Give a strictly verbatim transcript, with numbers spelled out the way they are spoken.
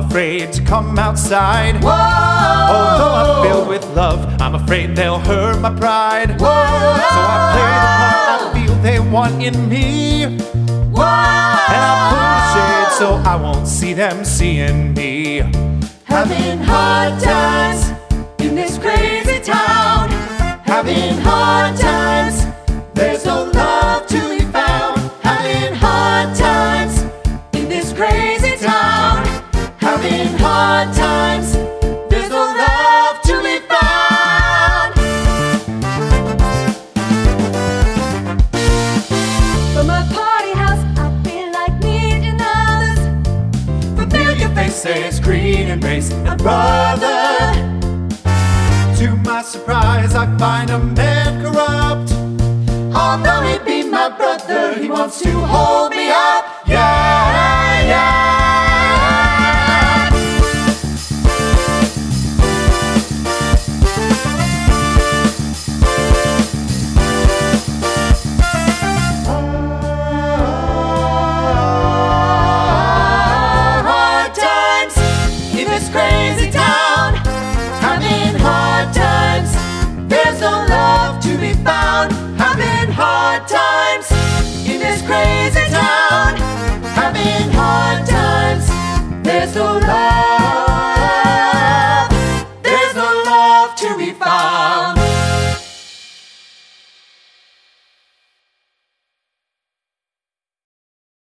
afraid to come outside. Whoa. Although I'm filled with love, I'm afraid they'll hurt my pride. Whoa. So I play the part I feel they want in me. Whoa. And I pull the shade so I won't see them seeing me. Having hard times in this crazy town. Having hard times, there's no love to be found. Having hard times in this crazy town. Having hard times, there's no love to be found. From my party house, I feel like meeting others. Familiar faces, creed and race and brother. To my surprise, I find a man corrupt. Although he be my brother, he wants to hold me up. Yeah, yeah. Hard times in this crazy town. Having hard times, there's no love to be found. Having hard times in this crazy town. Having hard times, there's no love.